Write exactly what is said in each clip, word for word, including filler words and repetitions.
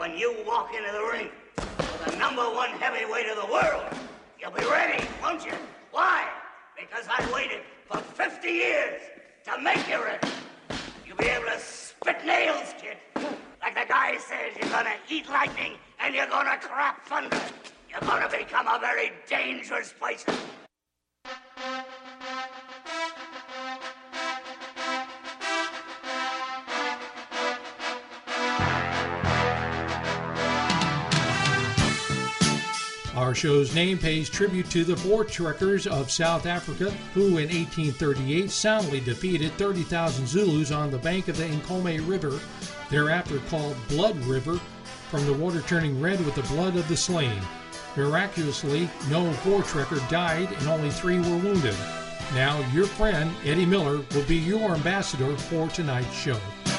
when you walk into the ring with the number one heavyweight of the world, you'll be ready, won't you? Why? Because I waited for fifty years to make you ready. You'll be able to spit nails, kid. Like the guy says, you're gonna eat lightning and you're gonna crap thunder. You're gonna become a very dangerous person. Our show's name pays tribute to the Voortrekkers of South Africa, who in eighteen thirty-eight soundly defeated thirty thousand Zulus on the bank of the Nkomo River, thereafter called Blood River, from the water turning red with the blood of the slain. Miraculously, no Voortrekker died and only three were wounded. Now, your friend, Eddie Miller, will be your ambassador for tonight's show.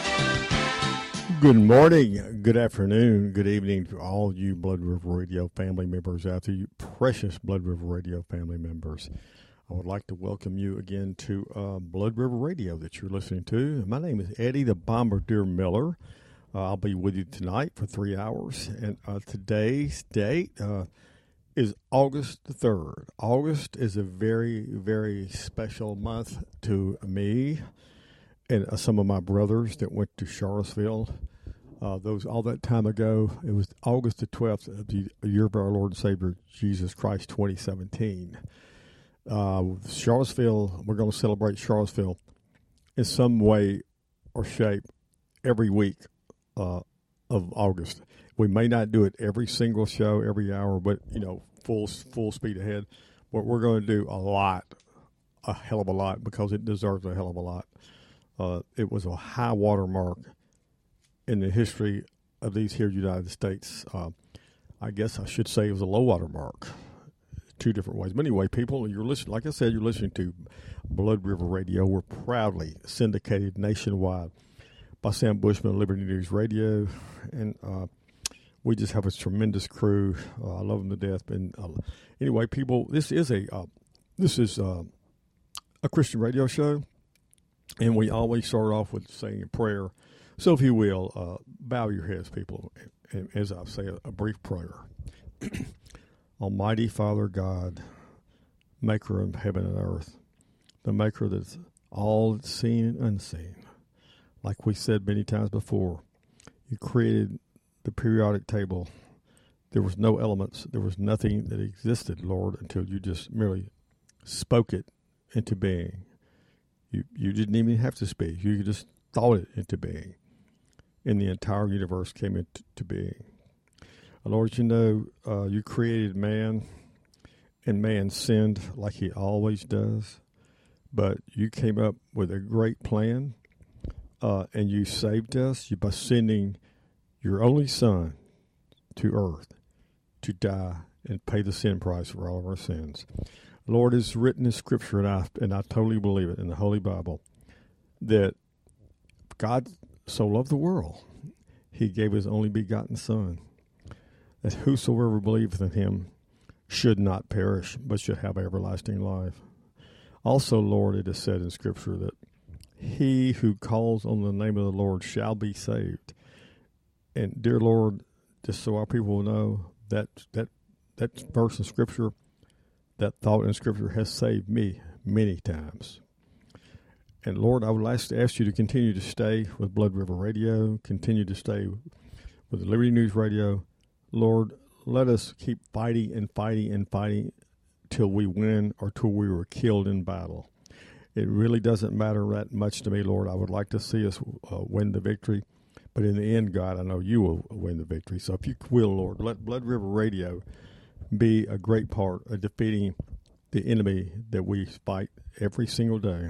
Good morning, good afternoon, good evening to all you Blood River Radio family members out there, you precious Blood River Radio family members. I would like to welcome you again to uh, Blood River Radio that you're listening to. My name is Eddie the Bombardier Miller. Uh, I'll be with you tonight for three hours. And uh, today's date uh, is August the third. August is a very, very special month to me and uh, some of my brothers that went to Charlottesville. Uh, those all that time ago, it was August the twelfth of the year of our Lord and Savior, Jesus Christ, twenty seventeen. Uh, Charlottesville, we're going to celebrate Charlottesville in some way or shape every week uh, of August. We may not do it every single show, every hour, but, you know, full full speed ahead. But we're going to do a lot, a hell of a lot, because it deserves a hell of a lot. Uh, it was a high water mark in the history of these here United States. Uh, I guess I should say it was a low water mark, two different ways. But anyway, people, you're listening. Like I said, you're listening to Blood River Radio. We're proudly syndicated nationwide by Sam Bushman, Liberty News Radio, and uh, we just have a tremendous crew. Uh, I love them to death. And uh, anyway, people, this is a uh, this is uh, a Christian radio show, and we always start off with saying a prayer. So if you will, uh, bow your heads, people, and as I say, a, a brief prayer. Almighty Father God, maker of heaven and earth, the maker that's all seen and unseen. Like we said many times before, you created the periodic table. There was no elements. There was nothing that existed, Lord, until you just merely spoke it into being. You, you didn't even have to speak. You just thought it into being. And the entire universe came into being. Lord, you know, uh, you created man, and man sinned like he always does. But you came up with a great plan, uh, and you saved us by sending your only son to earth to die and pay the sin price for all of our sins. Lord, it's written in Scripture, and I, and I totally believe it, in the Holy Bible, that God so loved the world, he gave his only begotten Son, that whosoever believeth in him should not perish, but should have everlasting life. Also, Lord, it is said in Scripture that he who calls on the name of the Lord shall be saved. And, dear Lord, just so our people will know, that that that verse in Scripture, that thought in Scripture has saved me many times. And, Lord, I would like to ask you to continue to stay with Blood River Radio, continue to stay with the Liberty News Radio. Lord, let us keep fighting and fighting and fighting till we win or till we were killed in battle. It really doesn't matter that much to me, Lord. I would like to see us uh, win the victory. But in the end, God, I know you will win the victory. So if you will, Lord, let Blood River Radio be a great part of defeating the enemy that we fight every single day.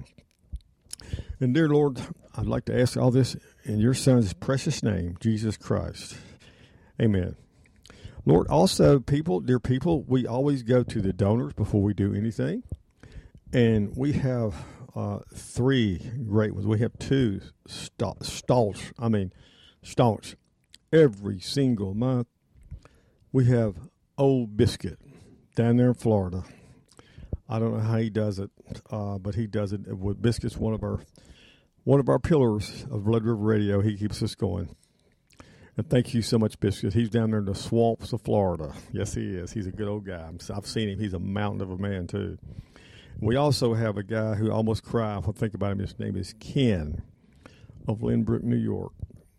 And dear Lord, I'd like to ask all this in your Son's precious name, Jesus Christ. Amen. Lord, also, people, dear people, we always go to the donors before we do anything. And we have uh, three great ones. We have two sta- staunch, I mean, staunch, every single month. We have Old Biscuit down there in Florida. I don't know how he does it, uh, but he does it. With Biscuit's one of our one of our pillars of Blood River Radio. He keeps us going. And thank you so much, Biscuit. He's down there in the swamps of Florida. Yes, he is. He's a good old guy. I've seen him. He's a mountain of a man, too. We also have a guy who almost cried if I think about him. His name is Ken of Lynbrook, New York.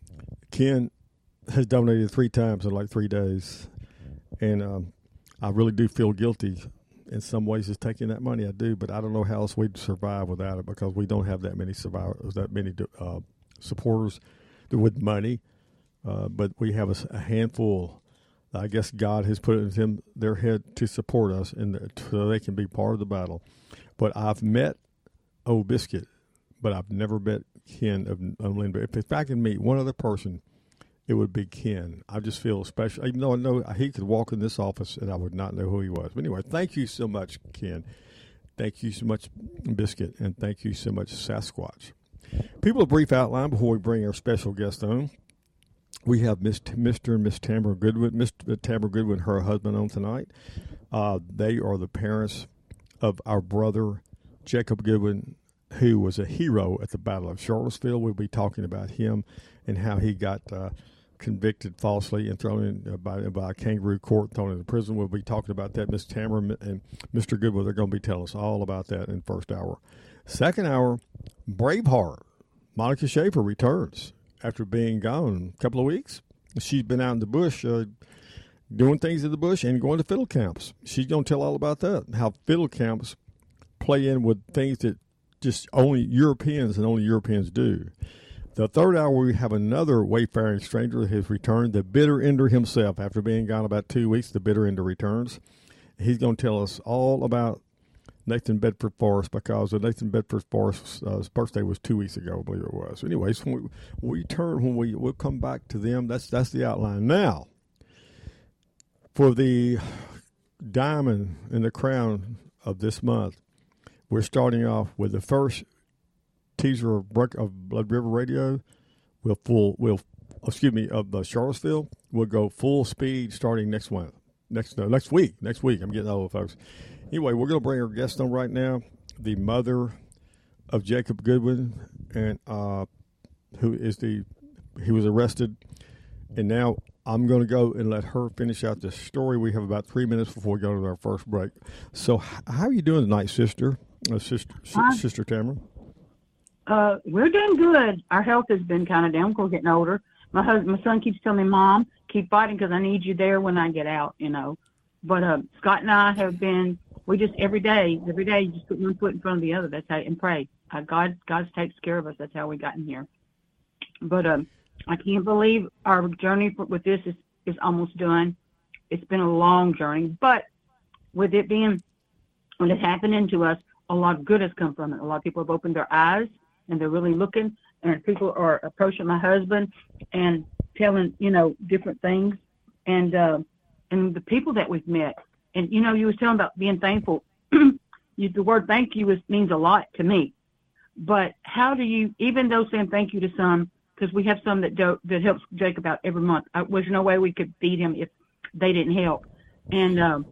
Ken has donated three times in like three days. And um, I really do feel guilty in some ways just taking that money. I do, but I don't know how else we'd survive without it because we don't have that many survivors, that many uh, supporters with money. Uh, but we have a, a handful. I guess God has put it in their head to support us, and the, so they can be part of the battle. But I've met Old Biscuit, but I've never met Ken of, of Lynbrook. If, if I can meet one other person, it would be Ken. I just feel special, even though I know he could walk in this office and I would not know who he was. But anyway, thank you so much, Ken. Thank you so much, Biscuit, and thank you so much, Sasquatch. People, a brief outline before we bring our special guest on. We have Mister and Miss Tamara Goodwin, Mister Tamara Goodwin, her husband, on tonight. Uh, they are the parents of our brother, Jacob Goodwin, who was a hero at the Battle of Charlottesville. We'll be talking about him and how he got uh, convicted falsely and thrown in uh, by, by a kangaroo court, thrown into prison. We'll be talking about that. Miss Tamara and Mister Goodwin, they're going to be telling us all about that in the first hour. Second hour, Braveheart. Monica Schaefer returns after being gone a couple of weeks. She's been out in the bush uh, doing things in the bush and going to fiddle camps. She's going to tell all about that, how fiddle camps play in with things that just only Europeans and only Europeans do. The third hour, we have another wayfaring stranger that has returned, the bitter ender himself. After being gone about two weeks, the bitter ender returns. He's going to tell us all about Nathan Bedford Forrest, because the Nathan Bedford Forrest's uh, birthday was two weeks ago, I believe it was. Anyways, when we, we turn, when we, we'll come back to them. That's, that's the outline. Now, for the diamond in the crown of this month, we're starting off with the first teaser of, of Blood River Radio. We'll full, we'll, excuse me, of uh, Charlottesville. We'll go full speed starting next month, next no, next week. Next week, I'm getting old, folks. Anyway, we're going to bring our guest on right now, the mother of Jacob Goodwin, and uh, who is the he was arrested, and now I'm going to go and let her finish out the story. We have about three minutes before we go to our first break. So, how are you doing tonight, sister? Uh, sister, uh, sister Tamara. Uh, we're doing good. Our health has been kind of down. We're getting older. My husband, my son keeps telling me, "Mom, keep fighting because I need you there when I get out." You know. But uh, Scott and I have been. We just every day, every day, you just put one foot in front of the other. That's how, and pray. Uh, God, God takes care of us. That's how we got in here. But um, I can't believe our journey for, with this is, is almost done. It's been a long journey, but with it being, when it's happening to us, a lot of good has come from it. A lot of people have opened their eyes and they're really looking, and people are approaching my husband and telling, you know, different things, and uh, and the people that we've met. And, you know, you was telling about being thankful. you, the word thank you is, means a lot to me. But how do you, even though saying thank you to some, because we have some that do, that helps Jacob out every month. I, there's no way we could feed him if they didn't help. And um,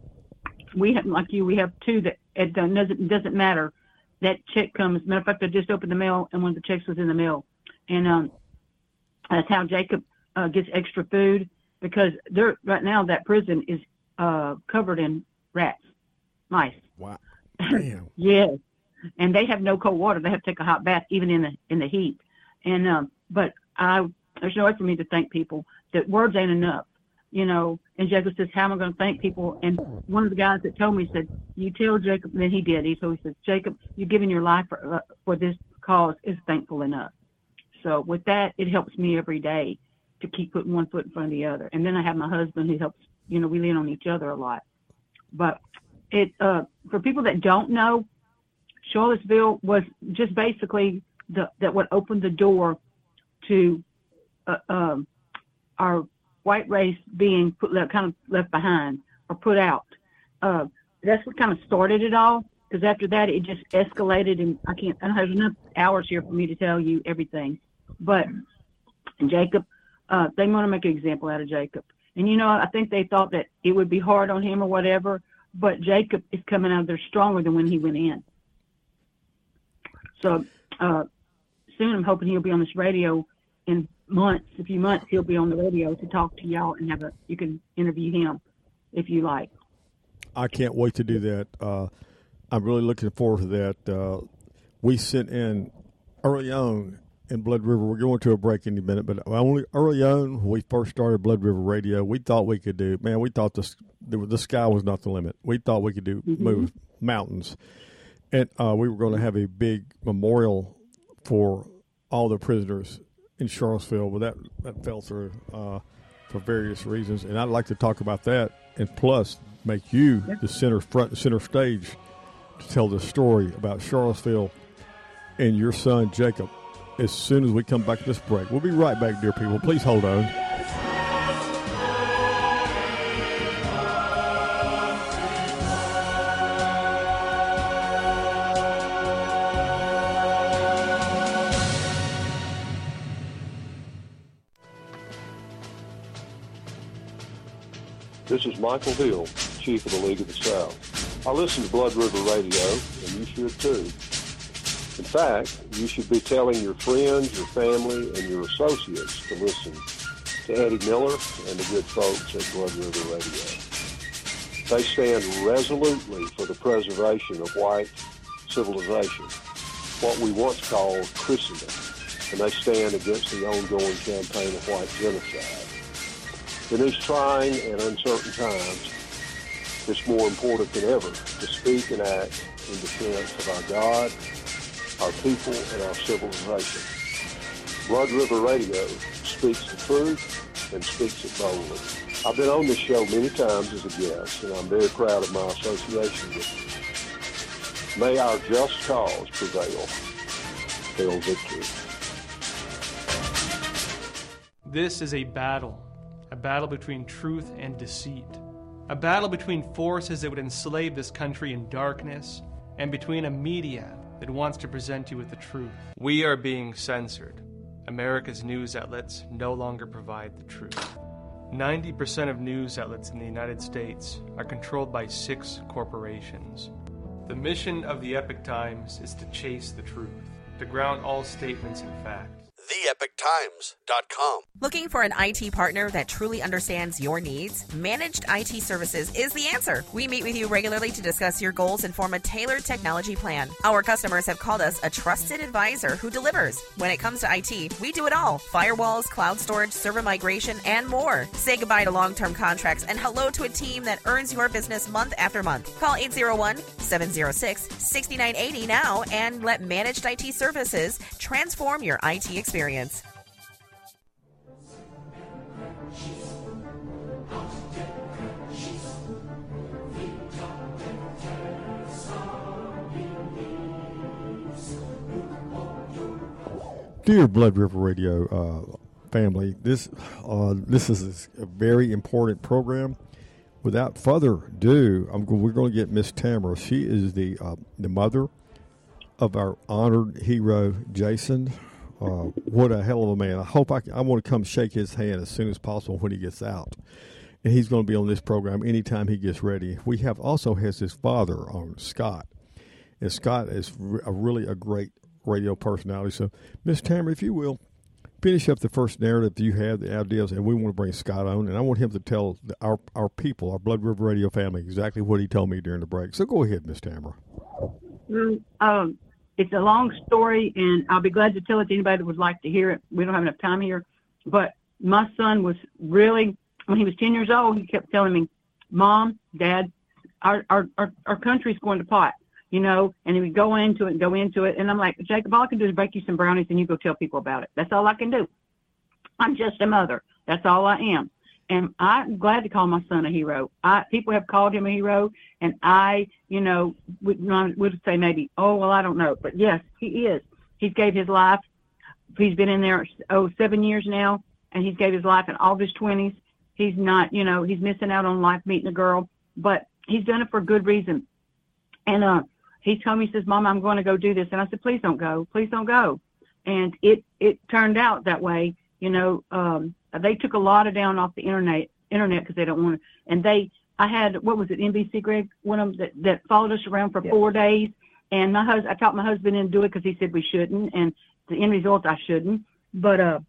we have, like you, we have two that it doesn't, doesn't matter. That check comes. Matter of fact, I just opened the mail, and one of the checks was in the mail. And um, that's how Jacob uh, gets extra food, because they're, right now that prison is uh, covered in rats, mice. Wow. Damn. Yes. And they have no cold water. They have to take a hot bath even in the in the heat. And um, but I there's no way for me to thank people. That words ain't enough, you know. And Jacob says, "How am I going to thank people?" And one of the guys that told me said, "You tell Jacob." And then he did. He so he says, "Jacob, you giving your life for uh, for this cause is thankful enough." So with that, it helps me every day to keep putting one foot in front of the other. And then I have my husband who helps. You know, we lean on each other a lot. But it uh, for people that don't know, Charlottesville was just basically the that what opened the door to uh, um, our white race being put, kind of left behind or put out. Uh, that's what kind of started it all. Because after that, it just escalated, and I can't. I don't have enough hours here for me to tell you everything. But Jacob, uh, they want to make an example out of Jacob. And, you know, I think they thought that it would be hard on him or whatever, but Jacob is coming out of there stronger than when he went in. So uh, soon I'm hoping he'll be on this radio in months, a few months, he'll be on the radio to talk to y'all and have a. You can interview him if you like. I can't wait to do that. Uh, I'm really looking forward to that. Uh, we sent in early on in Blood River. We're going to a break any minute, but only early on when we first started Blood River Radio, we thought we could do. Man, we thought the the sky was not the limit. We thought we could do mm-hmm. move mountains, and uh, we were going to have a big memorial for all the prisoners in Charlottesville, but that that fell through uh, for various reasons. And I'd like to talk about that, and plus make you the center front center stage to tell the story about Charlottesville and your son Jacob as soon as we come back to this break. We'll be right back, dear people. Please hold on. This is Michael Hill, Chief of the League of the South. I listen to Blood River Radio, and you should too. In fact, you should be telling your friends, your family, and your associates to listen to Eddie Miller and the good folks at Blood River Radio. They stand resolutely for the preservation of white civilization, what we once called Christendom, and they stand against the ongoing campaign of white genocide. In these trying and uncertain times, it's more important than ever to speak and act in defense of our God, our people, and our civilization. Blood River Radio speaks the truth and speaks it boldly. I've been on this show many times as a guest, and I'm very proud of my association with you. May our just cause prevail. Hail victory. This is a battle. A battle between truth and deceit. A battle between forces that would enslave this country in darkness and between a media that wants to present you with the truth. We are being censored. America's news outlets no longer provide the truth. ninety percent of news outlets in the United States are controlled by six corporations. The mission of the Epoch Times is to chase the truth, to ground all statements in fact. the epoch times dot com. Looking for an I T partner that truly understands your needs? Managed I T Services is the answer. We meet with you regularly to discuss your goals and form a tailored technology plan. Our customers have called us a trusted advisor who delivers. When it comes to I T, we do it all. Firewalls, cloud storage, server migration, and more. Say goodbye to long-term contracts and hello to a team that earns your business month after month. Call eight zero one, seven zero six, six nine eight zero now and let Managed I T Services transform your I T experience. Dear Blood River Radio uh, family, this uh, this is a very important program. Without further ado, I'm, we're going to get Miss Tamara. She is the uh, the mother of our honored hero, Jason. Uh, what a hell of a man. I hope I, can, I want to come shake his hand as soon as possible when he gets out. And he's going to be on this program anytime he gets ready. We have also has his father, um, Scott. And Scott is re- a really a great radio personality. So, Miss Tamara, if you will, finish up the first narrative that you have, the ideas, and we want to bring Scott on. And I want him to tell the, our, our people, our Blood River Radio family, exactly what he told me during the break. So go ahead, Miss Tamara. Mm, um. It's a long story, and I'll be glad to tell it to anybody that would like to hear it. We don't have enough time here. But my son was really, when he was ten years old, he kept telling me, Mom, Dad, our our, our, our country's going to pot, you know, and he would go into it and go into it. And I'm like, Jacob, all I can do is bake you some brownies and you go tell people about it. That's all I can do. I'm just a mother. That's all I am. And I'm glad to call my son a hero. I, people have called him a hero, and I, you know, would, would say maybe, oh, well, I don't know. But, yes, he is. He's gave his life. He's been in there, oh, seven years now, and he's gave his life in all of his twenties. He's not, you know, he's missing out on life meeting a girl, but he's done it for good reason. And uh, he told me, he says, Mom, I'm going to go do this. And I said, please don't go. Please don't go. And it, it turned out that way. You know, um, they took a lot of down off the internet, internet because they don't want to. And they, I had, what was it, N B C, Greg, one of them that, that followed us around for yeah. four days. And my husband, I talked my husband into it because he said we shouldn't. And the end result, I shouldn't. But uh,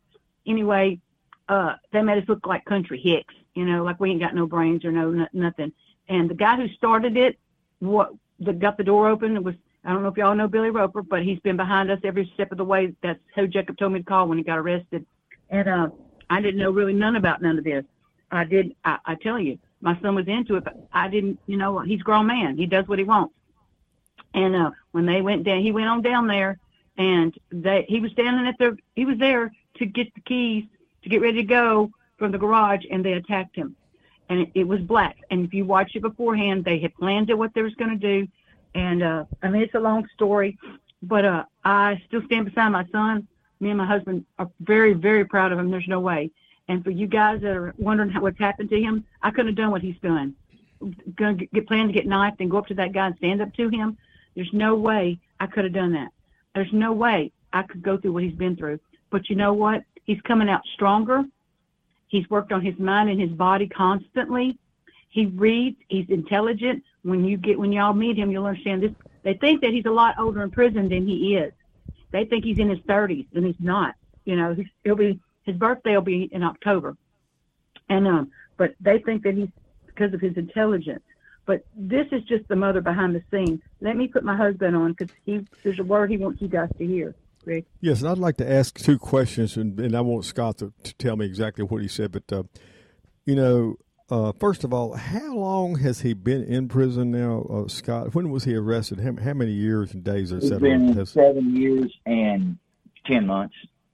anyway, uh, they made us look like country hicks, you know, like we ain't got no brains or no n- nothing. And the guy who started it, what that got the door open, it was, I don't know if y'all know Billy Roper, but he's been behind us every step of the way. That's who Jacob told me to call when he got arrested. And uh, I didn't know really none about none of this. I did, I, I tell you, my son was into it, but I didn't, you know, he's a grown man. He does what he wants. And uh, when they went down, he went on down there, and they, he was standing at the, he was there to get the keys to get ready to go from the garage, and they attacked him. And it, it was black. And if you watch it beforehand, they had planned it, what they was going to do. And, uh, I mean, it's a long story, but uh, I still stand beside my son. Me and my husband are very, very proud of him. There's no way. And for you guys that are wondering how, what's happened to him, I couldn't have done what he's done. Going to get planned to get knifed and go up to that guy and stand up to him. There's no way I could have done that. There's no way I could go through what he's been through. But you know what? He's coming out stronger. He's worked on his mind and his body constantly. He reads. He's intelligent. When you get, when y'all meet him, you'll understand this. They think that he's a lot older in prison than he is. They think he's in his thirties, and he's not. You know, he's, he'll be, his birthday will be in October. And, um, but they think that he's, because of his intelligence. But this is just the mother behind the scenes. Let me put my husband on, because he, there's a word he wants you guys to hear. Rick. Yes, and I'd like to ask two questions, and, and I want Scott to, to tell me exactly what he said. But, uh, you know, uh, first of all, how long has he been in prison now, uh, Scott? When was he arrested? How, how many years and days, et cetera? It's been has, seven years and ten months.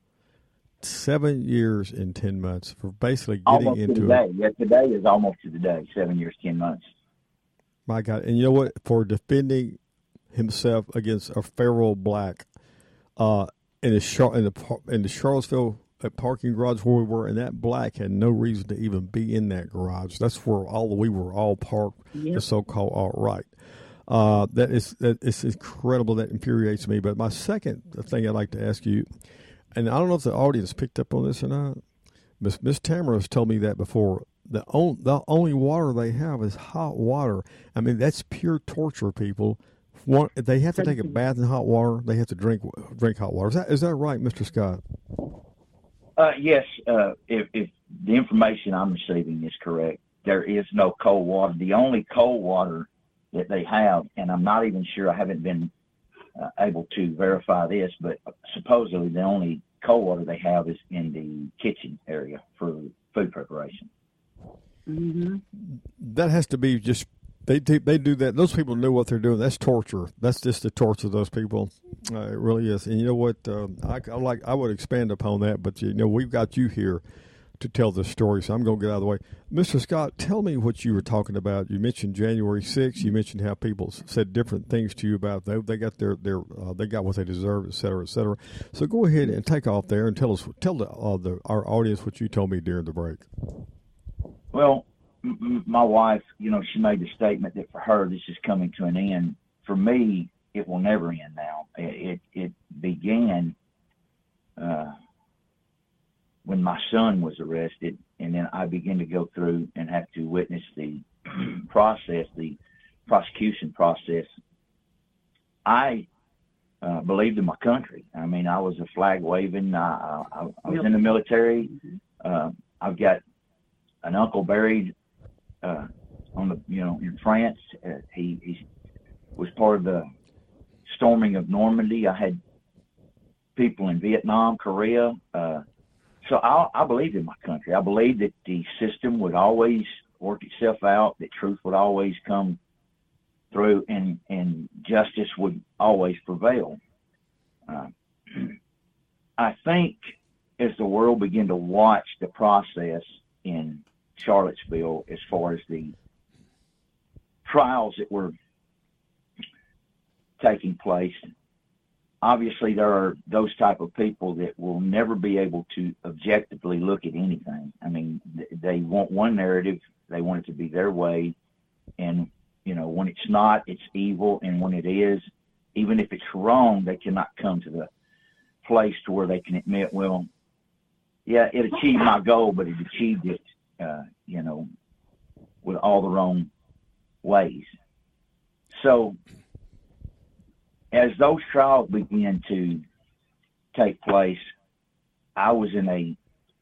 Seven years and ten months for basically getting almost into to the day. Yeah, today is almost to the day. Seven years, ten months. My God. And you know what? For defending himself against a feral black uh, in, the Char- in, the, in the Charlottesville parking garage where we were, and that black had no reason to even be in that garage. That's where all we were all parked, yep. The so-called alt-right. Uh, that is that is incredible. That infuriates me. But my second thing I'd like to ask you, and I don't know if the audience picked up on this or not, Miss Miss Tamara has told me that before. The, on, the only water they have is hot water. I mean, that's pure torture, people. One, they have to take a bath in hot water. They have to drink drink hot water. Is that is that right, Mister Scott? Uh, yes. Uh, if, if the information I'm receiving is correct, there is no cold water. The only cold water that they have, and I'm not even sure, I haven't been uh, able to verify this, but supposedly the only cold water they have is in the kitchen area for food preparation. Mm-hmm. That has to be just they do, they do that. Those people know what they're doing. That's torture. That's just the torture of those people. Uh, it really is. And you know what? Uh, I, I like. I would expand upon that, but you know, we've got you here to tell this story, so I'm going to get out of the way. Mister Scott, tell me what you were talking about. You mentioned January sixth. You mentioned how people said different things to you about they they got their their uh, they got what they deserve, et cetera, et cetera. So go ahead and take off there and tell us tell the, uh, the our audience what you told me during the break. Well, m- my wife, you know, she made the statement that for her this is coming to an end. For me, it will never end now. It it, it began uh, when my son was arrested, and then I began to go through and have to witness the process, the prosecution process. I uh, believed in my country. I mean, I was a flag waving. I, I, I was in the military. Uh, I've got an uncle buried uh, on the, you know, in France. Uh, he, he was part of the storming of Normandy. I had people in Vietnam, Korea. Uh, so I, I believed in my country. I believed that the system would always work itself out, that truth would always come through, and, and justice would always prevail. Uh, I think as the world began to watch the process in Charlottesville, as far as the trials that were taking place, obviously there are those type of people that will never be able to objectively look at anything. I mean, they want one narrative, they want it to be their way, and you know, when it's not, it's evil, and when it is, even if it's wrong, they cannot come to the place to where they can admit, well, yeah, it achieved my goal, but it achieved it, uh, you know, with all the wrong ways. So as those trials began to take place, I was in a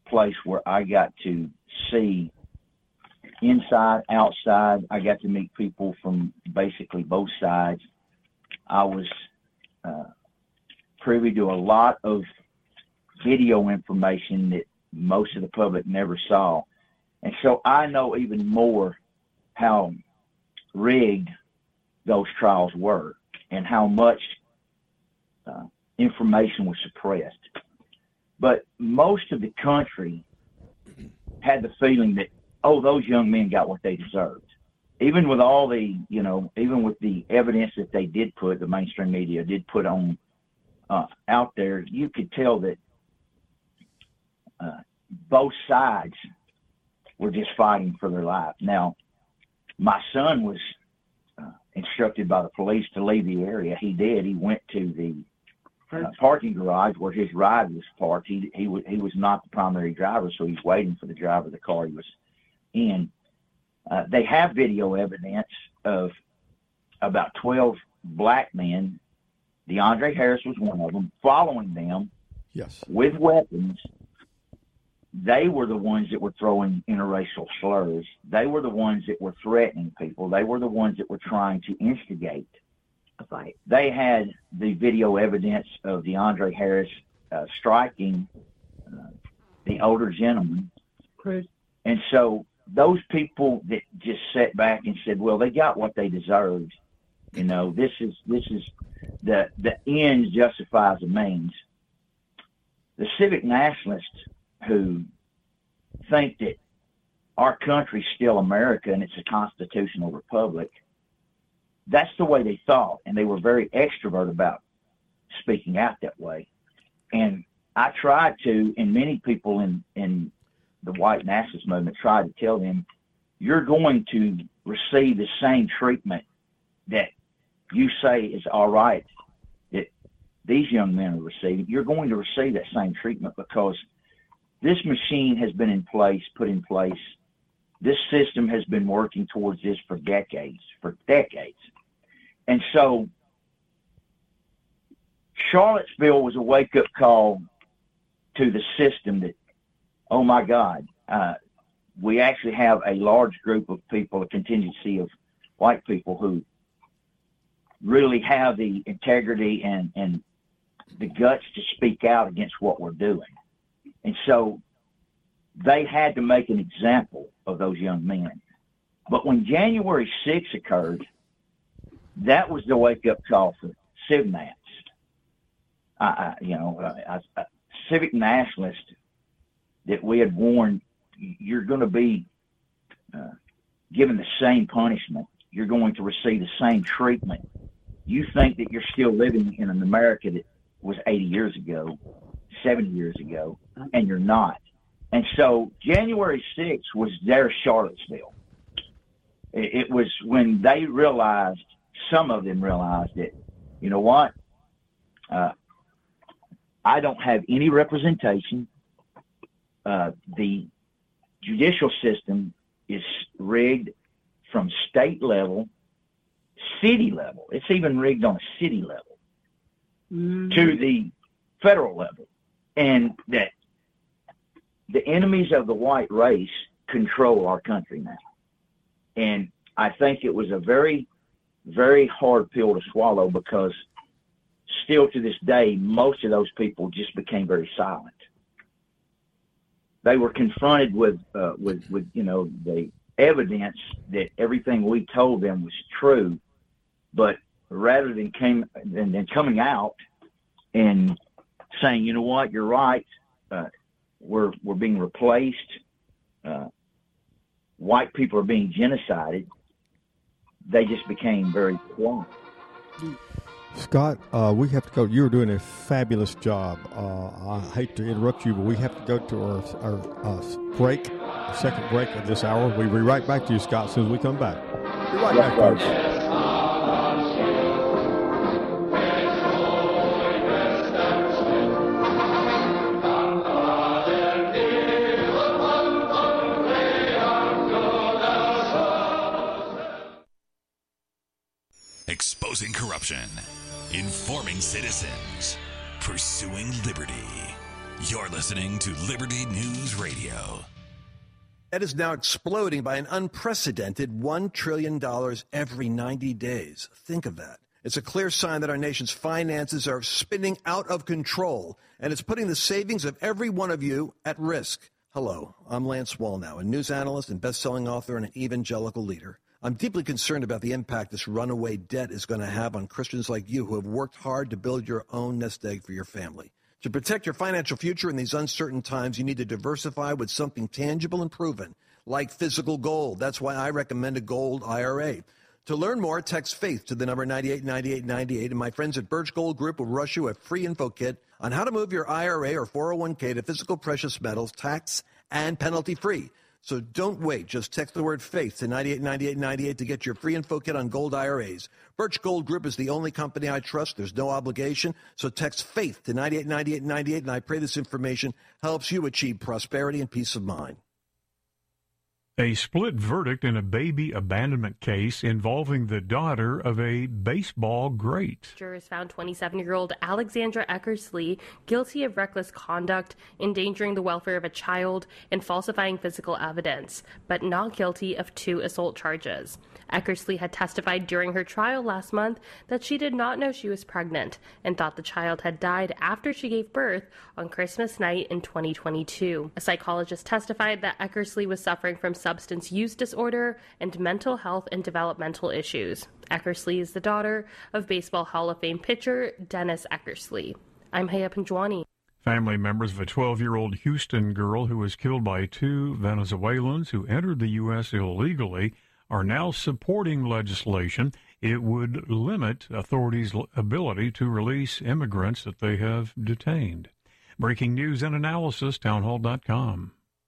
place where I got to see inside, outside. I got to meet people from basically both sides. I was uh, privy to a lot of video information that most of the public never saw. And so I know even more how rigged those trials were and how much uh, information was suppressed. But most of the country had the feeling that, oh, those young men got what they deserved. Even with all the, you know, even with the evidence that they did put, the mainstream media did put on uh, out there, you could tell that uh, both sides were just fighting for their life. Now, my son was uh, instructed by the police to leave the area. He did. He went to the uh, parking garage where his ride was parked. He he was he was not the primary driver, so he's waiting for the driver of the car he was in. Uh, they have video evidence of about twelve black men. DeAndre Harris was one of them, following them yes. with weapons. They were the ones that were throwing interracial slurs. They were the ones that were threatening people. They were the ones that were trying to instigate a fight. They had the video evidence of DeAndre Harris uh, striking uh, the older gentleman. Chris. And so those people that just sat back and said, well, they got what they deserved. You know, this is this is the the end justifies the means. The civic nationalists who think that our country's still America and it's a constitutional republic, that's the way they thought, and they were very extrovert about speaking out that way. And I tried to, and many people in, in the white nationalist movement tried to tell them, you're going to receive the same treatment that you say is all right that these young men are receiving. You're going to receive that same treatment because this machine has been in place, put in place. This system has been working towards this for decades, for decades. And so Charlottesville was a wake-up call to the system that, oh, my God, uh, we actually have a large group of people, a contingency of white people who really have the integrity and, and the guts to speak out against what we're doing. And so they had to make an example of those young men. But when January sixth occurred, that was the wake-up call for CivNats. I, I, you know, a, a civic nationalist that we had warned, you're going to be uh, given the same punishment. You're going to receive the same treatment. You think that you're still living in an America that was eighty years ago, seventy years ago, and you're not. And so January sixth was their Charlottesville. It, it was when they realized, some of them realized that, you know what, uh, I don't have any representation. Uh, the judicial system is rigged from state level, city level. It's even rigged on a city level mm-hmm. to the federal level. And that the enemies of the white race control our country now. And I think it was a very, very hard pill to swallow because still to this day, most of those people just became very silent. They were confronted with, uh, with, with, you know, the evidence that everything we told them was true, but rather than came than, than coming out and saying, you know what, you're right, uh, we're we're being replaced, uh, white people are being genocided, they just became very quiet. Scott, uh, we have to go. You're doing a fabulous job. Uh, I hate to interrupt you, but we have to go to our, our uh, break, second break of this hour. We'll be right back to you, Scott, as soon as we come back. Be right back, folks. Exposing corruption, informing citizens, pursuing liberty. You're listening to Liberty News Radio. Debt is now exploding by an unprecedented one trillion dollars every ninety days. Think of that. It's a clear sign that our nation's finances are spinning out of control, and it's putting the savings of every one of you at risk. Hello, I'm Lance Wallnow, a news analyst and best-selling author and an evangelical leader. I'm deeply concerned about the impact this runaway debt is going to have on Christians like you who have worked hard to build your own nest egg for your family. To protect your financial future in these uncertain times, you need to diversify with something tangible and proven, like physical gold. That's why I recommend a gold I R A. To learn more, text FAITH to the number nine eight nine eight nine eight, and my friends at Birch Gold Group will rush you a free info kit on how to move your I R A or four oh one k to physical precious metals, tax and penalty-free. So don't wait. Just text the word FAITH to nine eight nine eight nine eight to get your free info kit on gold I R As. Birch Gold Group is the only company I trust. There's no obligation. So text FAITH to nine eight nine eight nine eight, and I pray this information helps you achieve prosperity and peace of mind. A split verdict in a baby abandonment case involving the daughter of a baseball great. Jurors found twenty-seven-year-old Alexandra Eckersley guilty of reckless conduct, endangering the welfare of a child, and falsifying physical evidence, but not guilty of two assault charges. Eckersley had testified during her trial last month that she did not know she was pregnant and thought the child had died after she gave birth on Christmas night in twenty twenty-two. A psychologist testified that Eckersley was suffering from substance use disorder and mental health and developmental issues. Eckersley is the daughter of Baseball Hall of Fame pitcher Dennis Eckersley. I'm Haya Panjwani. Family members of a twelve-year-old Houston girl who was killed by two Venezuelans who entered the U S illegally are now supporting legislation. It would limit authorities' ability to release immigrants that they have detained. Breaking news and analysis, townhall dot com.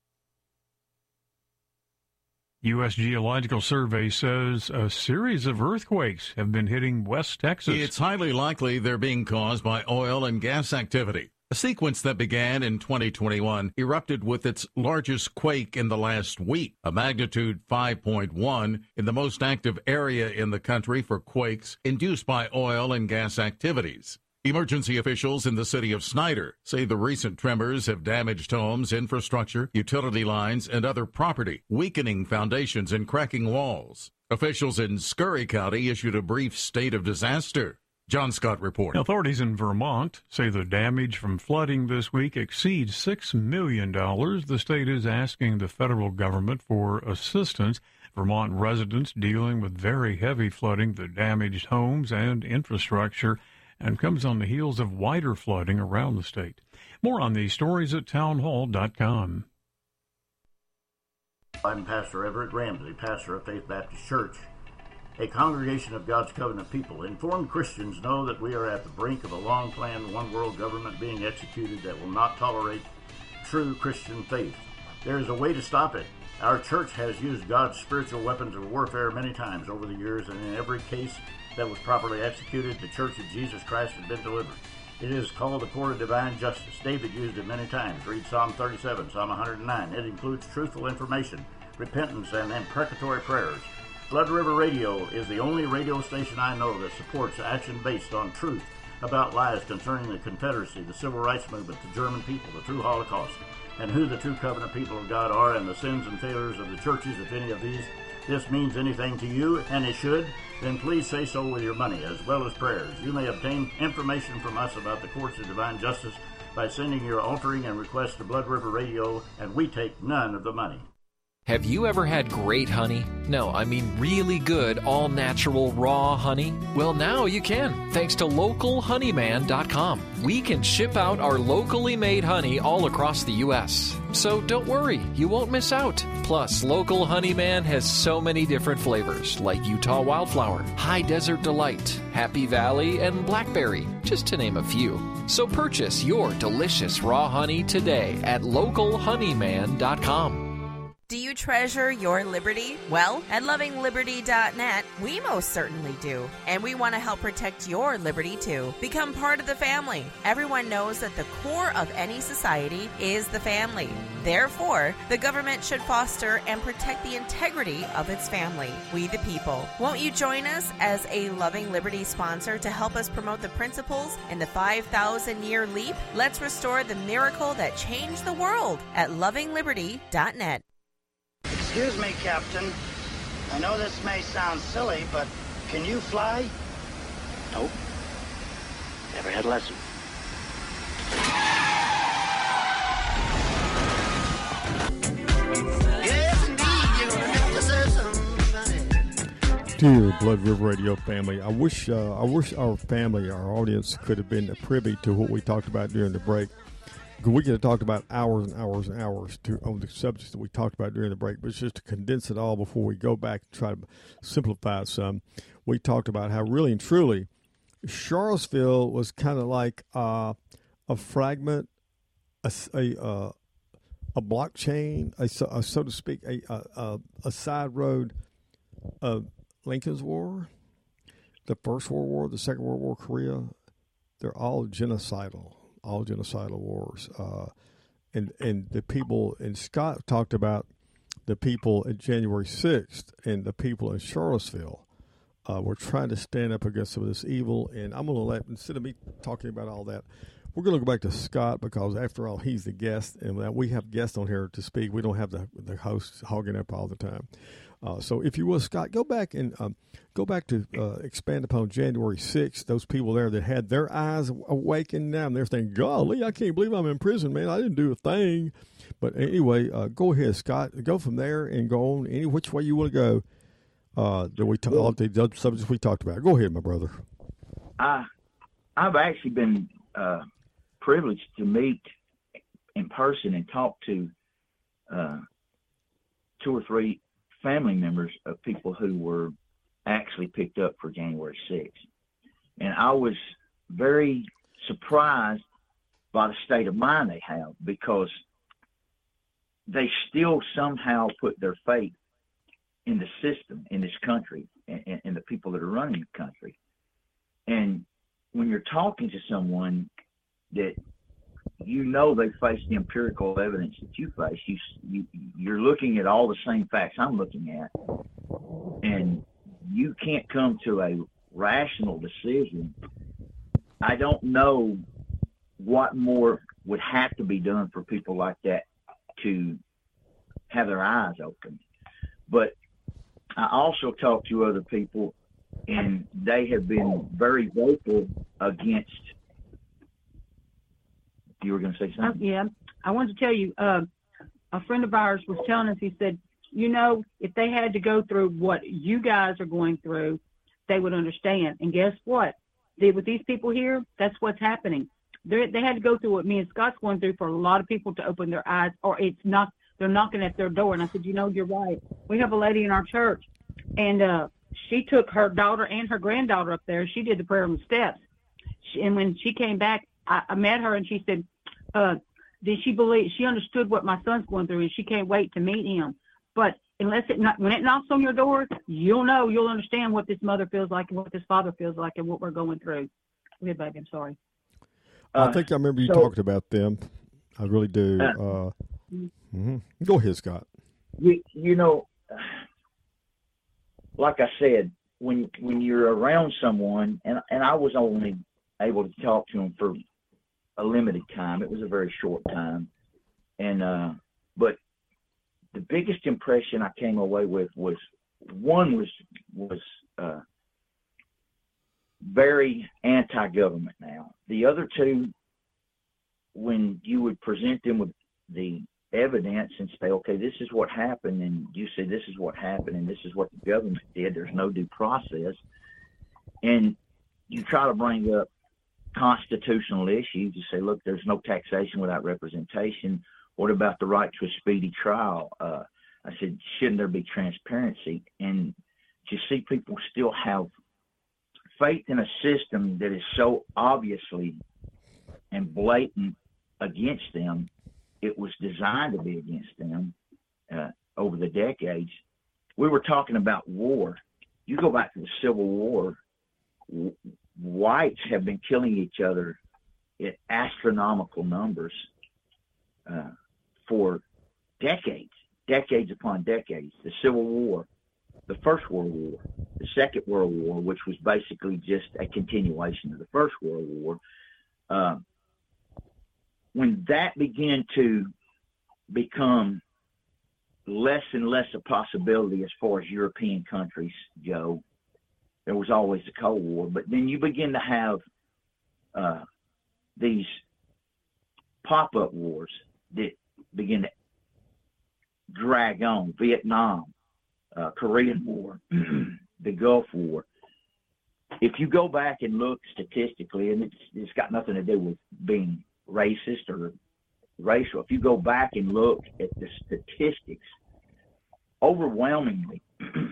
U S Geological Survey says a series of earthquakes have been hitting West Texas. It's highly likely they're being caused by oil and gas activity. A sequence that began in twenty twenty-one erupted with its largest quake in the last week, a magnitude five point one in the most active area in the country for quakes induced by oil and gas activities. Emergency officials in the city of Snyder say the recent tremors have damaged homes, infrastructure, utility lines, and other property, weakening foundations and cracking walls. Officials in Scurry County issued a brief state of disaster. John Scott reports. Authorities in Vermont say the damage from flooding this week exceeds six million dollars. The state is asking the federal government for assistance. Vermont residents dealing with very heavy flooding that damaged homes and infrastructure and comes on the heels of wider flooding around the state. More on these stories at townhall dot com. I'm Pastor Everett Ramsey, pastor of Faith Baptist Church, a congregation of God's covenant people. Informed Christians know that we are at the brink of a long-planned one-world government being executed that will not tolerate true Christian faith. There is a way to stop it. Our church has used God's spiritual weapons of warfare many times over the years, and in every case that was properly executed, the Church of Jesus Christ has been delivered. It is called the court of divine justice. David used it many times. Read Psalm thirty-seven, Psalm one hundred nine. It includes truthful information, repentance, and imprecatory prayers. Blood River Radio is the only radio station I know that supports action based on truth about lies concerning the Confederacy, the Civil Rights Movement, the German people, the true Holocaust, and who the true covenant people of God are, and the sins and failures of the churches. If any of these this means anything to you, and it should, then please say so with your money as well as prayers. You may obtain information from us about the courts of divine justice by sending your altering and request to Blood River Radio, and we take none of the money. Have you ever had great honey? No, I mean really good, all-natural, raw honey? Well, now you can, thanks to local honeyman dot com. We can ship out our locally made honey all across the U S So don't worry, you won't miss out. Plus, Local Honeyman has so many different flavors, like Utah Wildflower, High Desert Delight, Happy Valley, and Blackberry, just to name a few. So purchase your delicious raw honey today at local honeyman dot com. Do you treasure your liberty? Well, at loving liberty dot net, we most certainly do. And we want to help protect your liberty, too. Become part of the family. Everyone knows that the core of any society is the family. Therefore, the government should foster and protect the integrity of its family, we the people. Won't you join us as a Loving Liberty sponsor to help us promote the principles in the five thousand year leap? Let's restore the miracle that changed the world at loving liberty dot net. Excuse me, Captain. I know this may sound silly, but can you fly? Nope. Never had a lesson. Dear Blood River Radio family, I wish uh, I wish our family, our audience, could have been privy to what we talked about during the break. We could have talked about hours and hours and hours to, on the subjects that we talked about during the break, but it's just to condense it all before we go back and try to simplify it some. We talked about how really and truly Charlottesville was kind of like uh, a fragment, a a, uh, a blockchain, a, a, so to speak, a a, a side road of Lincoln's War, the First World War, the Second World War, Korea. They're all genocidal. all genocidal wars. Uh, and, and the people, and Scott talked about the people at January sixth and the people in Charlottesville uh, were trying to stand up against some of this evil. And I'm going to let, instead of me talking about all that, we're going to go back to Scott because, after all, he's the guest. And we have guests on here to speak. We don't have the, the hosts hogging up all the time. Uh, so if you will, Scott, go back and um, go back to uh, expand upon January sixth, those people there that had their eyes awakened now, and they're thinking, golly, I can't believe I'm in prison, man. I didn't do a thing. But anyway, uh, go ahead, Scott. Go from there and go on any which way you want to go. Uh, that we talk, all the subjects we talked about. Go ahead, my brother. I, I've actually been uh, privileged to meet in person and talk to uh, two or three family members of people who were actually picked up for January sixth. And I was very surprised by the state of mind they have, because they still somehow put their faith in the system, in this country, and, and the people that are running the country. And when you're talking to someone that you know they face the empirical evidence that you face, you, you, you're looking at all the same facts I'm looking at, and you can't come to a rational decision. I don't know what more would have to be done for people like that to have their eyes open. But I also talked to other people, and they have been very vocal against. You were going to say something? Uh, yeah, I wanted to tell you, uh, a friend of ours was telling us, he said, you know, if they had to go through what you guys are going through, they would understand. And guess what? The, with these people here, that's what's happening. They're, they had to go through what me and Scott's going through for a lot of people to open their eyes, or it's not, they're knocking at their door. And I said, you know, you're right. We have a lady in our church, and uh, she took her daughter and her granddaughter up there. She did the prayer on the steps. She, and when she came back, I, I met her, and she said, uh, did she believe, she understood what my son's going through, and she can't wait to meet him. But unless it, not, when it knocks on your door, you'll know, you'll understand what this mother feels like and what this father feels like and what we're going through. Go ahead, baby, I'm sorry. I think I remember you so, talked about them. I really do. Uh, uh, mm-hmm. Go ahead, Scott. You, you know, like I said, when when you're around someone, and, and I was only able to talk to them for a limited time. It was a very short time. And uh, but the biggest impression I came away with was, one was, was uh, very anti-government now. The other two, when you would present them with the evidence and say, okay, this is what happened, and you say this is what happened, and this is what the government did, there's no due process, and you try to bring up constitutional issues, you say, look, there's no taxation without representation. What about the right to a speedy trial? Uh, I said, shouldn't there be transparency? And you see people still have faith in a system that is so obviously and blatant against them. It was designed to be against them uh, over the decades. We were talking about war. You go back to the Civil War, w- whites have been killing each other at astronomical numbers uh, for decades, decades upon decades. The Civil War, the First World War, the Second World War, which was basically just a continuation of the First World War. Uh, when that began to become less and less a possibility as far as European countries go, there was always the Cold War. But then you begin to have uh, these pop-up wars that begin to drag on. Vietnam, uh, Korean War, the Gulf War. If you go back and look statistically, and it's, it's got nothing to do with being racist or racial, if you go back and look at the statistics, overwhelmingly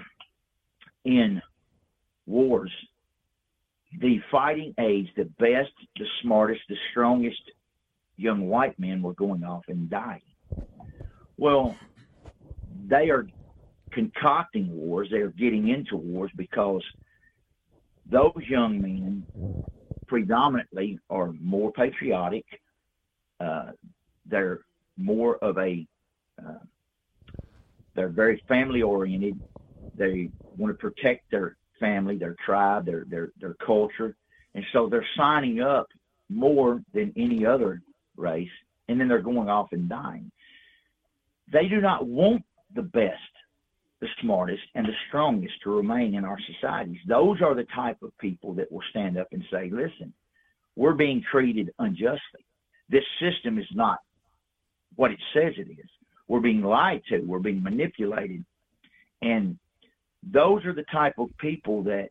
in wars, the fighting age, the best, the smartest, the strongest young white men were going off and dying. Well, they are concocting wars. They are getting into wars because those young men predominantly are more patriotic. Uh, they're more of a, uh, they're very family oriented. They want to protect their family, their tribe, their, their, their culture. And so they're signing up more than any other race. And then they're going off and dying. They do not want the best, the smartest, and the strongest to remain in our societies. Those are the type of people that will stand up and say, listen, we're being treated unjustly. This system is not what it says it is. We're being lied to. We're being manipulated. And those are the type of people that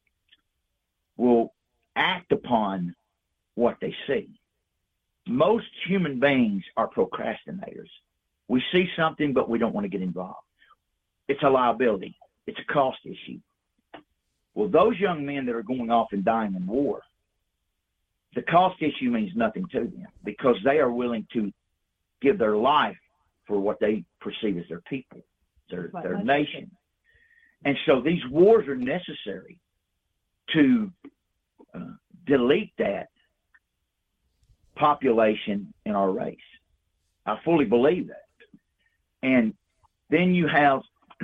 will act upon what they see. Most human beings are procrastinators. We see something, but we don't want to get involved. It's a liability. It's a cost issue. Well, those young men that are going off and dying in war, the cost issue means nothing to them because they are willing to give their life for what they perceive as their people, their, their nation. And so these wars are necessary to uh, delete that population in our race. I fully believe that. And then you have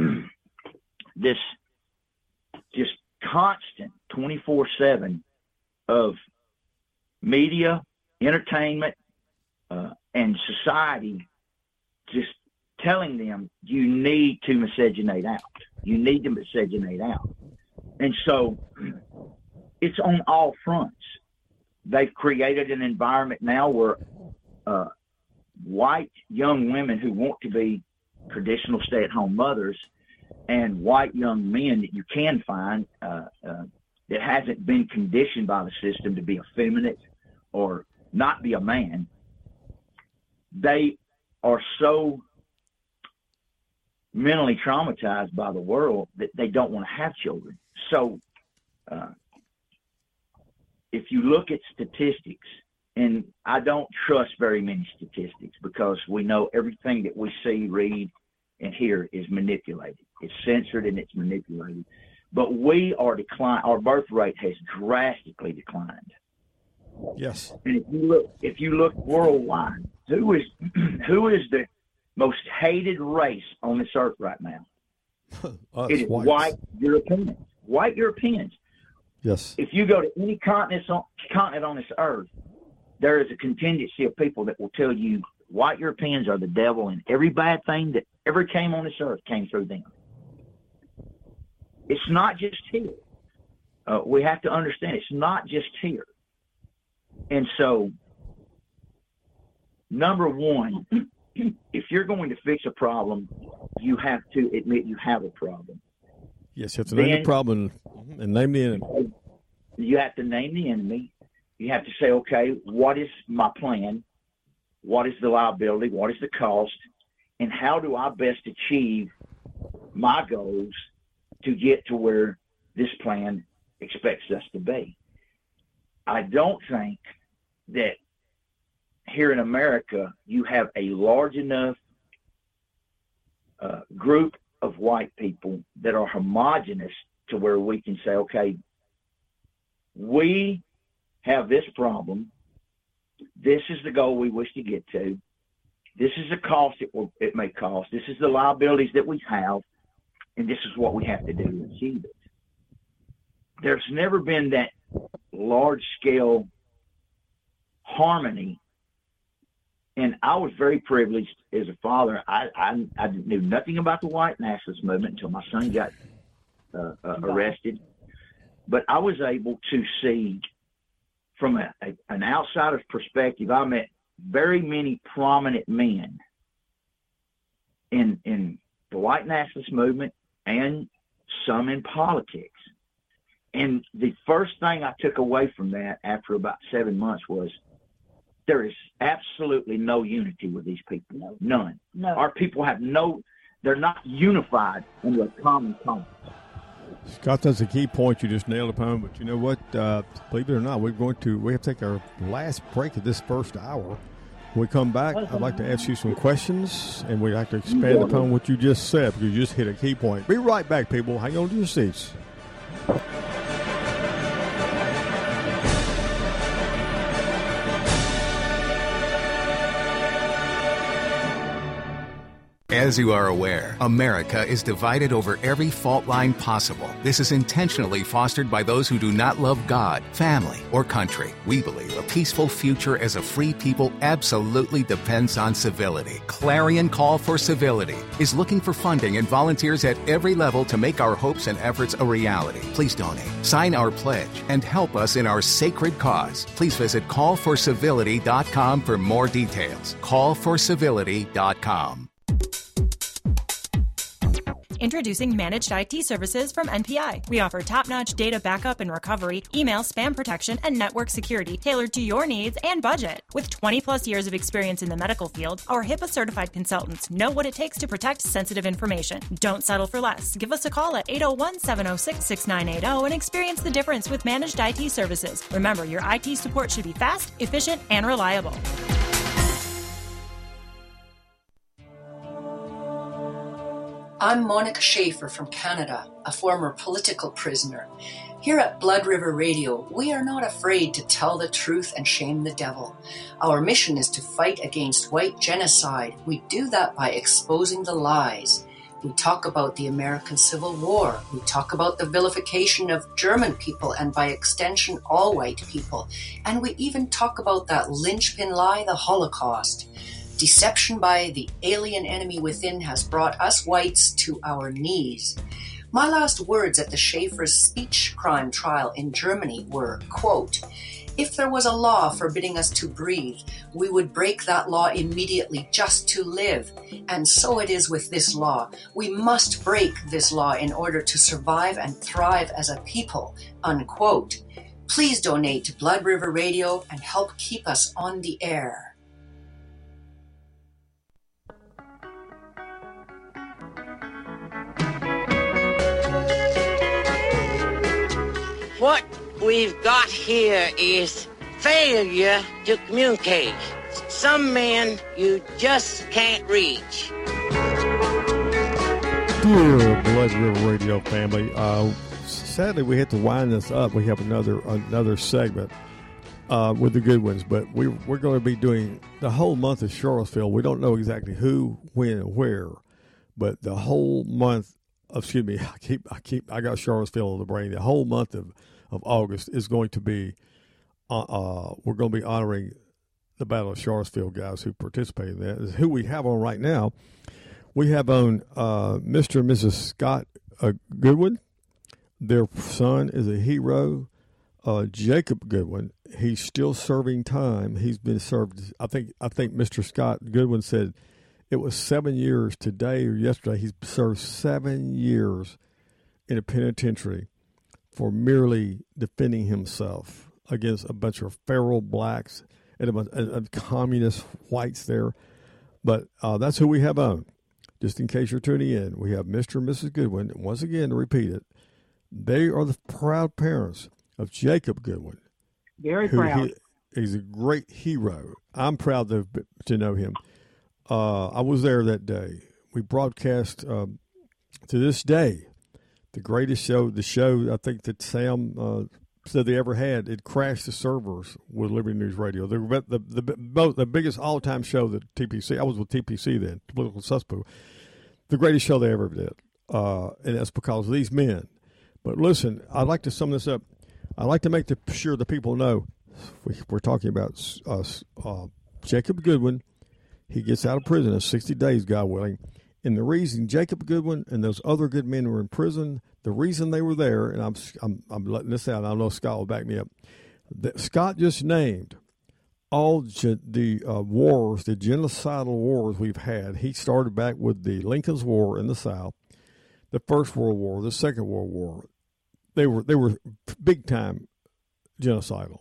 this just constant twenty-four seven of media, entertainment, uh, and society just telling them you need to miscegenate out. You need to miscegenate out. And so it's on all fronts. They've created an environment now where uh, white young women who want to be traditional stay-at-home mothers and white young men that you can find uh, uh, that hasn't been conditioned by the system to be effeminate or not be a man, they are so mentally traumatized by the world that they don't want to have children. So uh, if you look at statistics, and I don't trust very many statistics because we know everything that we see, read, and hear is manipulated. It's censored and it's manipulated. But we are decline. Our birth rate has drastically declined. Yes. And if you look, if you look worldwide, who is who is the most hated race on this earth right now? Us, it is whites. white Europeans. White Europeans. Yes. If you go to any continent on, continent on this earth, there is a contingency of people that will tell you white Europeans are the devil, and every bad thing that ever came on this earth came through them. It's not just here. Uh, we have to understand it's not just here. And so, number one, if you're going to fix a problem, you have to admit you have a problem. Yes, you have to Then, name the problem and name the enemy. You have to name the enemy. You have to say, okay, what is my plan? What is the liability? What is the cost? And how do I best achieve my goals to get to where this plan expects us to be? I don't think that here in America you have a large enough uh, group of white people that are homogenous to where we can say, okay, we have this problem. This is the goal we wish to get to. This is the cost it will, it may cost. This is the liabilities that we have, and this is what we have to do to achieve it. There's never been that large-scale harmony, and I was very privileged as a father. I, I, I knew nothing about the white nationalist movement until my son got uh, uh, arrested, but I was able to see from a, a, an outsider's perspective. I met very many prominent men in in the white nationalist movement and some in politics. And the first thing I took away from that after about seven months was there is absolutely no unity with these people. No. None. No. Our people have no, they're not unified into a common cause. Scott, that's a key point you just nailed upon. But you know what? Uh, believe it or not, we're going to, we have to take our last break of this first hour. When we come back, I'd like to ask you some questions, and we'd like to expand upon what you just said, because you just hit a key point. Be right back, people. Hang on to your seats. As you are aware, America is divided over every fault line possible. This is intentionally fostered by those who do not love God, family, or country. We believe a peaceful future as a free people absolutely depends on civility. Clarion Call for Civility is looking for funding and volunteers at every level to make our hopes and efforts a reality. Please donate, sign our pledge, and help us in our sacred cause. Please visit call for civility dot com for more details. call for civility dot com. Introducing Managed I T Services from N P I. We offer top-notch data backup and recovery, email spam protection, and network security tailored to your needs and budget. With twenty plus years of experience in the medical field, our HIPAA-certified consultants know what it takes to protect sensitive information. Don't settle for less. Give us a call at eight oh one, seven oh six, six nine eight oh and experience the difference with Managed I T Services. Remember, your I T support should be fast, efficient, and reliable. I'm Monica Schaefer from Canada, a former political prisoner. Here at Blood River Radio, we are not afraid to tell the truth and shame the devil. Our mission is to fight against white genocide. We do that by exposing the lies. We talk about the American Civil War. We talk about the vilification of German people and by extension all white people. And we even talk about that linchpin lie, the Holocaust. Deception by the alien enemy within has brought us whites to our knees. My last words at the Schaefer's speech crime trial in Germany were, quote, "If there was a law forbidding us to breathe, we would break that law immediately just to live. And so it is with this law. We must break this law in order to survive and thrive as a people," unquote. Please donate to Blood River Radio and help keep us on the air. What we've got here is failure to communicate. Some men you just can't reach. Dear Blood River Radio family, uh, sadly we had to wind this up. We have another another segment uh, with the good ones, but we, we're going to be doing the whole month of Charlottesville. We don't know exactly who, when, and where, but the whole month. Excuse me, I keep, I keep, I got Charlottesville on the brain. The whole month of, of August is going to be, uh, uh, we're going to be honoring the Battle of Charlottesville guys who participated in that. Who we have on right now, we have on uh, Mister and Missus Scott uh, Goodwin. Their son is a hero, uh, Jacob Goodwin. He's still serving time. He's been served. I think. I think Mister Scott Goodwin said it was seven years today or yesterday. He's served seven years in a penitentiary for merely defending himself against a bunch of feral blacks and a bunch of communist whites there. But uh, that's who we have on. Just in case you're tuning in, we have Mister and Missus Goodwin. Once again, to repeat it, they are the proud parents of Jacob Goodwin. Very proud. He, he's a great hero. I'm proud to, to know him. Uh, I was there that day we broadcast uh, to this day the greatest show, the show I think that Sam uh, said they ever had. It crashed the servers with Liberty News Radio. The the the, the, the biggest all time show that T P C. I was with T P C then, Political Suspect. The greatest show they ever did, uh, and that's because of these men. But listen, I'd like to sum this up. I'd like to make the, sure the people know we, we're talking about uh, uh, Jacob Goodwin. He gets out of prison in sixty days, God willing. And the reason Jacob Goodwin and those other good men were in prison, the reason they were there, and I'm I'm, I'm letting this out, I know Scott will back me up, that Scott just named all ge- the uh, wars, the genocidal wars we've had. He started back with the Lincoln's War in the South, the First World War, the Second World War. They were they were big time genocidal.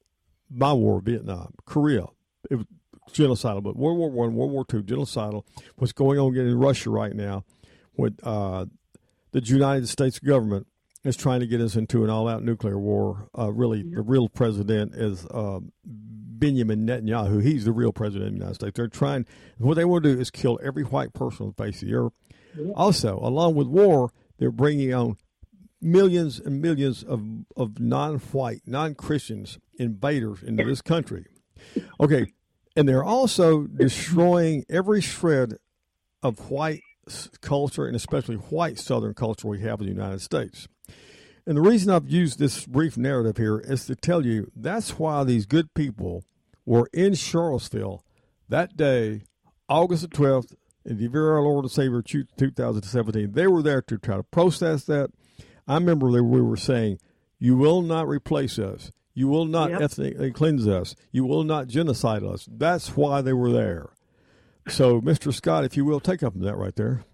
My war, Vietnam, Korea, it was genocidal, but World War One, World War Two, genocidal. What's going on in Russia right now, with uh, the United States government is trying to get us into an all-out nuclear war. Uh, really, the real president is uh, Benjamin Netanyahu. He's the real president of the United States. They're trying. What they want to do is kill every white person on the face of the earth. Also, along with war, they're bringing on millions and millions of of non-white, non-Christians invaders into this country. Okay. And they're also destroying every shred of white culture, and especially white Southern culture we have in the United States. And the reason I've used this brief narrative here is to tell you that's why these good people were in Charlottesville that day, August the twelfth, in the year of our Lord and Savior two thousand seventeen. They were there to try to protest that. I remember that we were saying, you will not replace us. You will not yep. ethnically cleanse us. You will not genocide us. That's why they were there. So, Mister Scott, if you will, take up that right there.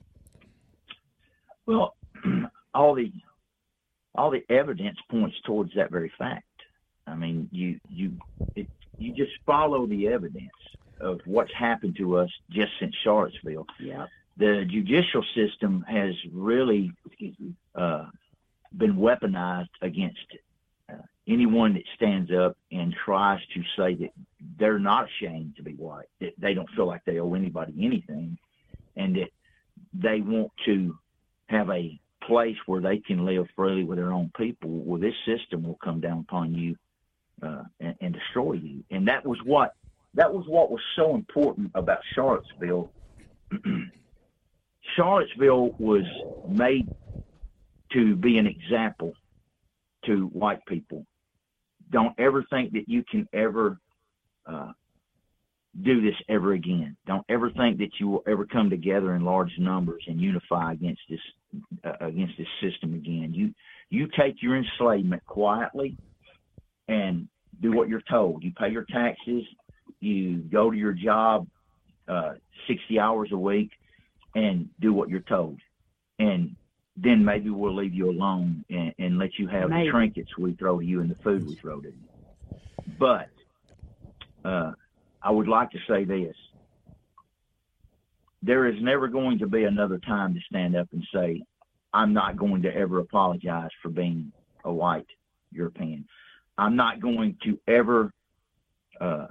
Well, all the all the evidence points towards that very fact. I mean, you you it, you just follow the evidence of what's happened to us just since Charlottesville. Yeah. The judicial system has really uh, been weaponized against Uh, anyone that stands up and tries to say that they're not ashamed to be white, that they don't feel like they owe anybody anything, and that they want to have a place where they can live freely with their own people, well, this system will come down upon you uh, and, and destroy you. And that was what that was what was so important about Charlottesville. Charlottesville was made to be an example to white people. Don't ever think that you can ever uh, do this ever again. Don't ever think that you will ever come together in large numbers and unify against this uh, against this system again. You you take your enslavement quietly and do what you're told. You pay your taxes. You go to your job uh, sixty hours a week and do what you're told. And then maybe we'll leave you alone and, and let you have maybe. the trinkets we throw to you and the food we throw to you. But uh, I would like to say this. There is never going to be another time to stand up and say, I'm not going to ever apologize for being a white European. I'm not going to ever uh,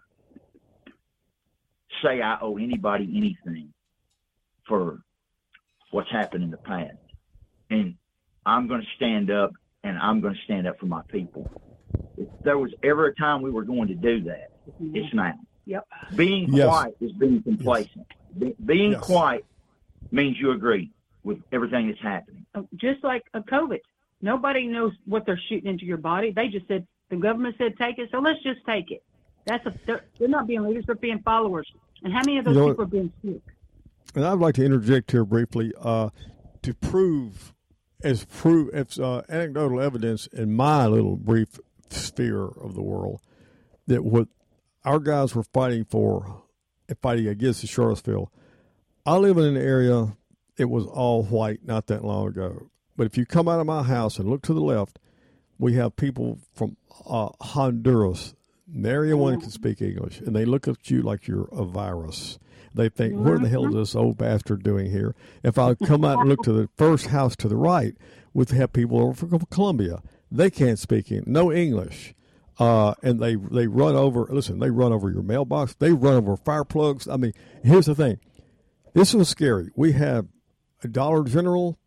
say I owe anybody anything for what's happened in the past. And I'm going to stand up, and I'm going to stand up for my people. If there was ever a time we were going to do that, mm-hmm. it's now. Yep. Being yes. quiet is being complacent. Yes. Be- being yes. quiet means you agree with everything that's happening. Just like a COVID. Nobody knows what they're shooting into your body. They just said, the government said take it, so let's just take it. That's a, they're, they're not being leaders, they're being followers. And how many of those you know, people are being sick? And I'd like to interject here briefly uh, to prove as prove as uh, anecdotal evidence in my little brief sphere of the world that what our guys were fighting for, fighting against the Charlottesville. I live in an area, it was all white not that long ago. But if you come out of my house and look to the left, we have people from uh, Honduras. Nary one can speak English, and they look at you like you're a virus. They think, what the hell is this old bastard doing here? If I come out and look to the first house to the right, we have people over from Colombia. They can't speak no English. Uh, and they, they run over, listen, they run over your mailbox. They run over fire plugs. I mean, here's the thing. This was scary. We have a Dollar General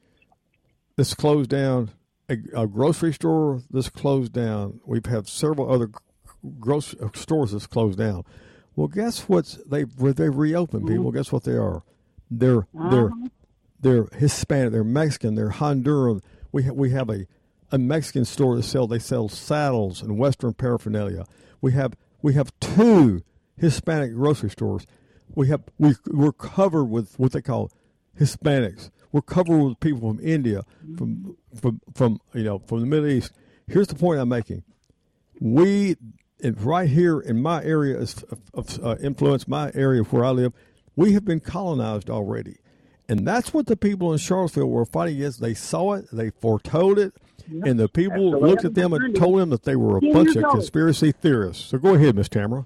that's closed down, a, a grocery store that's closed down. We've had several other grocery stores that's closed down. Well, guess what's they they reopened, people. Mm-hmm. Guess what they are? They're Uh-huh. they're they're Hispanic. They're Mexican. They're Honduran. We ha- we have a, a Mexican store that sell they sell saddles and Western paraphernalia. We have we have two Hispanic grocery stores. We have we we're covered with what they call Hispanics. We're covered with people from India, from from from you know from the Middle East. Here's the point I'm making: we in, right here in my area of, of uh, influence, my area where I live, we have been colonized already, and that's what the people in Charlottesville were fighting against. They saw it, they foretold it, yep. and the people Absolutely. looked at them and told them that they were a ten bunch of old. conspiracy theorists. So go ahead, Miss Tamara.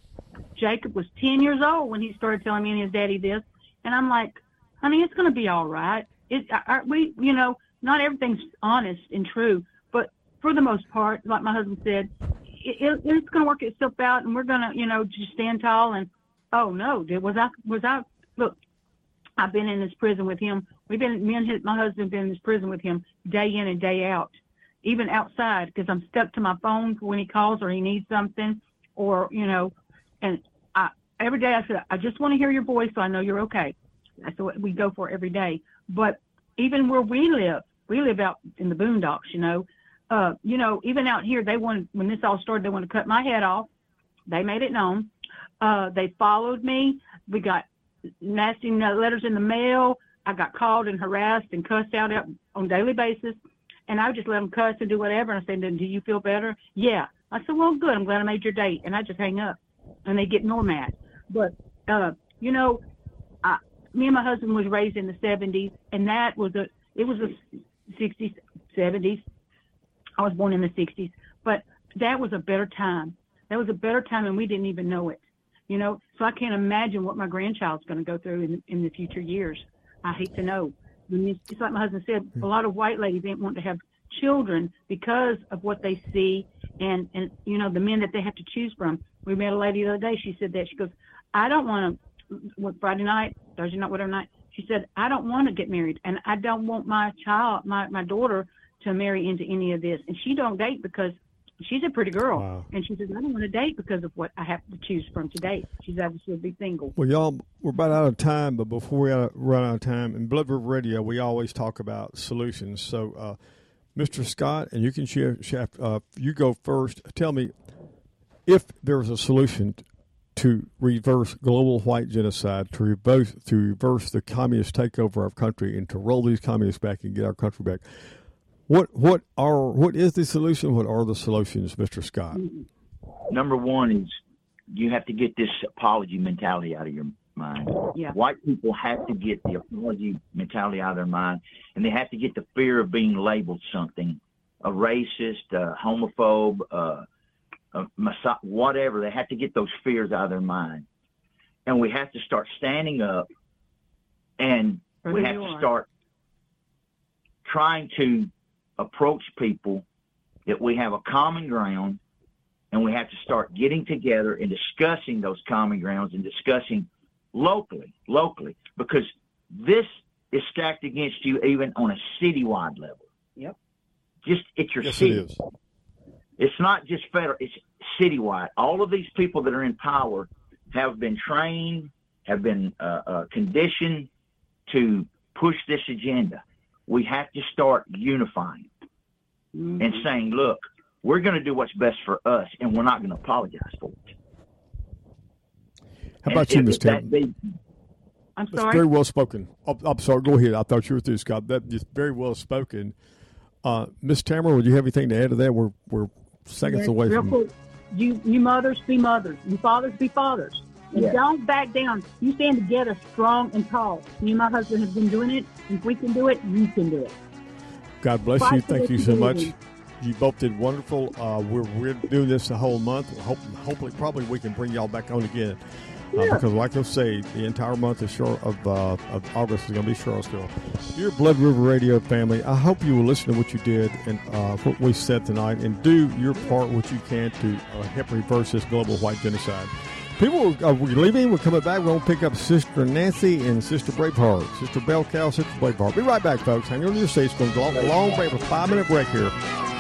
Jacob was ten years old when he started telling me and his daddy this, and I'm like, honey, it's going to be all right. It, are we, you know, not everything's honest and true, but for the most part, like my husband said, it, it, it's going to work itself out, and we're going to, you know, just stand tall. And oh no, did was I was I look? I've been in this prison with him. We've been me and his, my husband been in this prison with him day in and day out, even outside, because I'm stuck to my phone for when he calls or he needs something, or you know, and I every day I said I just want to hear your voice so I know you're okay. That's what we go for every day. But even where we live, we live out in the boondocks, you know. Uh, you know, even out here, they wanted, when this all started, they wanted to cut my head off. They made it known. Uh, they followed me. We got nasty letters in the mail. I got called and harassed and cussed out on a daily basis. And I would just let them cuss and do whatever. And I said, do you feel better? Yeah. I said, well, good. I'm glad I made your date. And I just hang up. And they get more mad. But, uh, you know, I, me and my husband was raised in the seventies, and that was a, it was the sixties, seventies. I was born in the sixties, but that was a better time. That was a better time, and we didn't even know it, you know? So I can't imagine what my grandchild's going to go through in, in the future years. I hate to know. I mean, it's like my husband said, a lot of white ladies didn't want to have children because of what they see and, and, you know, the men that they have to choose from. We met a lady the other day. She said that. She goes, I don't want to, what, Friday night, Thursday night, whatever night, she said, I don't want to get married, and I don't want my child, my, my daughter, to marry into any of this. And she don't date because she's a pretty girl. Wow. And she says, I don't want to date because of what I have to choose from to date. She's obviously be single. Well, y'all, we're about out of time, but before we run out of time, in Blood River Radio, we always talk about solutions. So, uh, Mister Scott, and you can share, share uh, you go first. Tell me if there was a solution to reverse global white genocide, to reverse, to reverse the communist takeover of our country, and to roll these communists back and get our country back. What what are what is the solution? What are the solutions, Mister Scott? Number one is you have to get this apology mentality out of your mind. Yeah. White people have to get the apology mentality out of their mind, and they have to get the fear of being labeled something, a racist, a homophobe, uh, a massa- whatever. They have to get those fears out of their mind, and we have to start standing up, and For we who have you to are. start trying to approach people that we have a common ground, and we have to start getting together and discussing those common grounds and discussing locally, locally, because this is stacked against you even on a citywide level. Yep. Just it's your Yes, city. it is. It's not just federal, it's citywide. All of these people that are in power have been trained, have been uh, uh, conditioned to push this agenda. We have to start unifying Mm-hmm. and saying, look, we're going to do what's best for us, and we're not going to apologize for it. How about And you, if Miss that Tam? be- I'm That's sorry. very well spoken. Oh, I'm sorry. Go ahead. I thought you were through, Scott. That is very well spoken. Uh, Miss Tamara, would you have anything to add to that? We're we're seconds Yes, away real from. quick. You, you mothers be mothers. You fathers be fathers. And Yeah. don't back down. You stand together strong and tall. Me and my husband have been doing it. If we can do it, you can do it. God bless Fight you. for Thank what you you so believe much. You both did wonderful. Uh, we're we're doing this the whole month. Hope, hopefully, probably we can bring y'all back on again. Uh, Yeah. Because, like I say, the entire month of Char- of, uh, of August is going to be Charlottesville. Dear Blood River Radio family, I hope you will listen to what you did and uh, what we said tonight, and do your part, what you can, to uh, help reverse this global white genocide. People, are we leaving? We're coming back. We're going to pick up Sister Nancy and Sister Braveheart. Sister Bell Cow, Sister Braveheart. Be right back, folks. Hang on to your seats. We're going to go a long break, a five-minute break here.